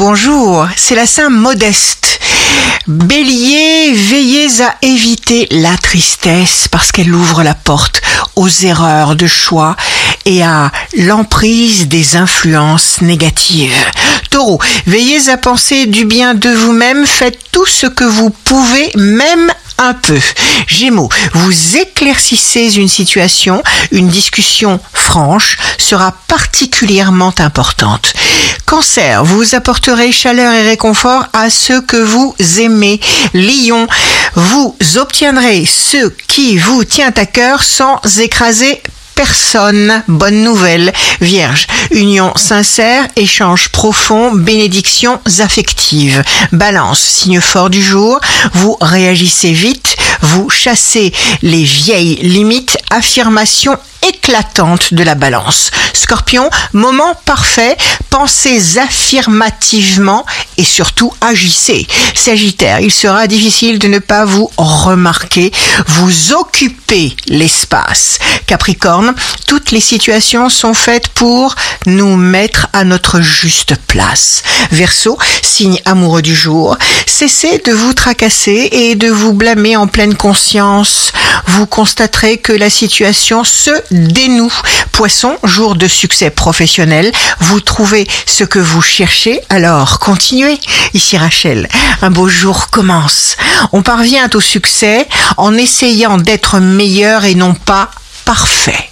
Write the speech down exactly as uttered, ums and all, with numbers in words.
bonjour, c'est la Saint Modeste. Bélier, veillez à éviter la tristesse parce qu'elle ouvre la porte aux erreurs de choix et à l'emprise des influences négatives. Taureau, veillez à penser du bien de vous-même, faites tout ce que vous pouvez, même un peu. Gémeaux, vous éclaircissez une situation, une discussion franche sera particulièrement importante. Cancer, vous apporterez chaleur et réconfort à ceux que vous aimez. Lion, vous obtiendrez ce qui vous tient à cœur sans écraser personne. Bonne nouvelle. Vierge, union sincère, échange profond, bénédictions affectives. Balance, signe fort du jour, vous réagissez vite, vous chassez les vieilles limites, affirmation éclatante de la balance. Scorpion, moment parfait, pensez affirmativement et surtout agissez. Sagittaire, il sera difficile de ne pas vous remarquer, vous occupez l'espace. Capricorne, toutes les situations sont faites pour nous mettre à notre juste place. Verseau, signe amoureux du jour, cessez de vous tracasser et de vous blâmer en pleine conscience. Vous constaterez que la situation se dénoue. Poisson, jour de succès professionnel, vous trouvez ce que vous cherchez, alors continuez. Ici Rachel, un beau jour commence. On parvient au succès en essayant d'être meilleur et non pas parfait.